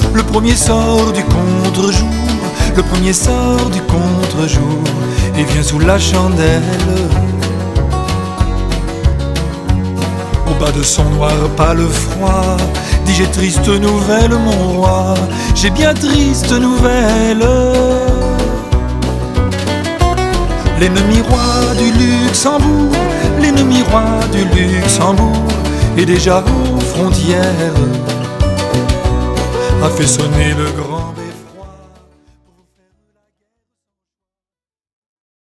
Le premier sort du contre-jour, le premier sort du contre-jour, et vient sous la chandelle. Au bas de son noir pâle froid, dis j'ai triste nouvelle mon roi, j'ai bien triste nouvelle. L'ennemi roi du Luxembourg, l'ennemi roi du Luxembourg, est déjà aux frontières, a fait sonner le grand